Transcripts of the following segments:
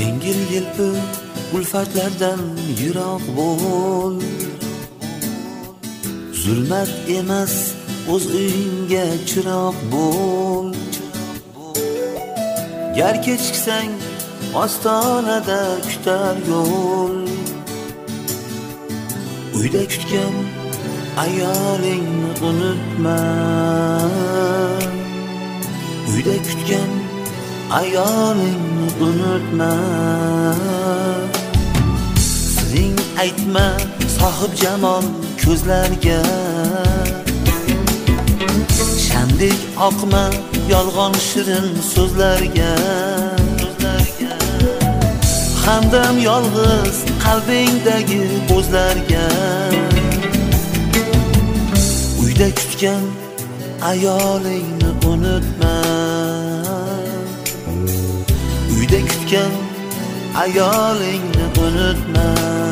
Yengil yelpi ulfatlardan yiroq bo'l. Zulmat emas, o'z uyingga chiroq bo'l. Gar kechiksang ostonada kutar yo'l. Uyda kutgan ayolingni unutma. Uyda kutgan ayolingni unutma. Siring aytma sohib jamol ko'zlarga. Shamdek oqma yolg'on shirin so'zlarga. Hamdam yolg'iz qalbingdagi o'zlarga. Uyda kutgan ayolingni unutma. Uyda kutgan ayolingni unutma.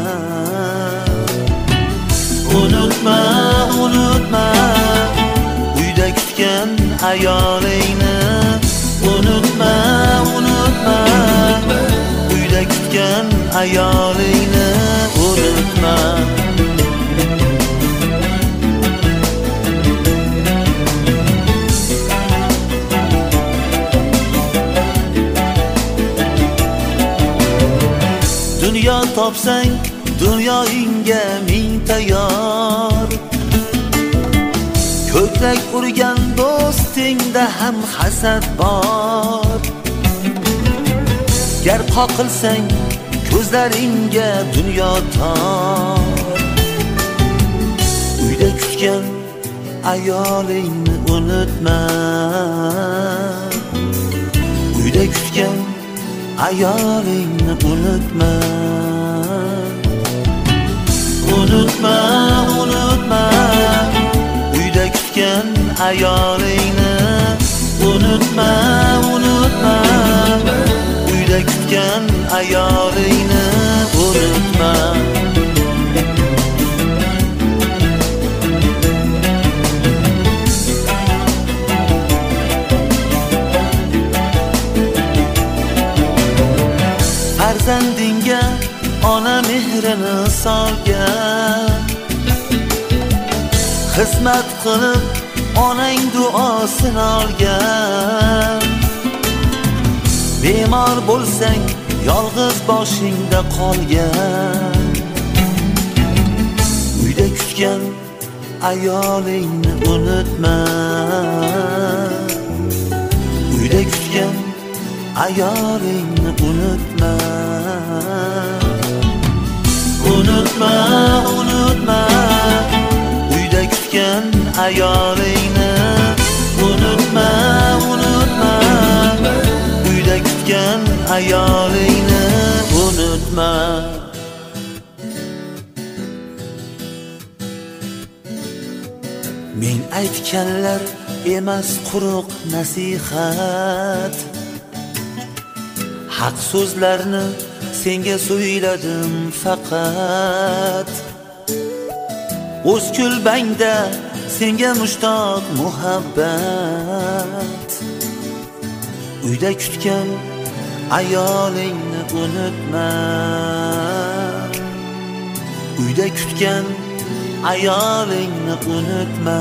Unutma, unutma. Uyda kutgan ayolingni unutma, unutma. Uyda kutgan ayolingni unutma. Dunyo topsang dunyoingga ming tayyor. Ko'krak urgan do'stingda ham hasad bor. Gar qoqilsang ko'zlaringga dunyo tor. Uyda kutgan ayolingni unutma. Uyda kutgan ayolingni unutma. Unutma, unutma. Uyda kutgan ayolingni unutma, unutma. Uyda kutgan ayolingni unutma. Farzandingga ona mehrini solgan. Xizmat qilib onang duosini olgan. Bemor bo'lsang yolg'iz boshingda qolgan. Uyda kutgan ayolingni unutma. Uyda kutgan ayolingni unutma. Unutma, unutma. Uyda kutgan ayolingni unutma, unutma. Uyda kutgan ayolingni unutma. Men aytganlar emas quruq nasihat. Haq so'zlarni senga so'yladim faqat. O'z kulbangda senga mushtoq muhabbat. Uyda kutgan ayolingni unutma. Uyda kutgan ayolingni unutma.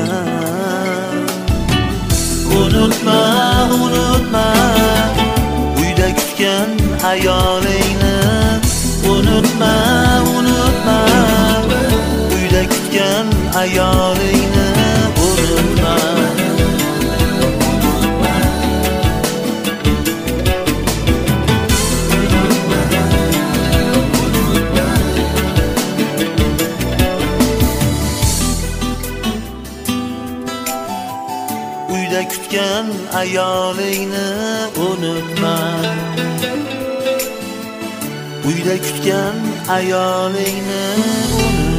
Unutma, unutma. Uyda kutgan ayolingni unutma, unutma. Uyda kutgan ayolingni unutma. Uyda kutgan ayolingni unutma. Uyda kutgan ayolingni unutma.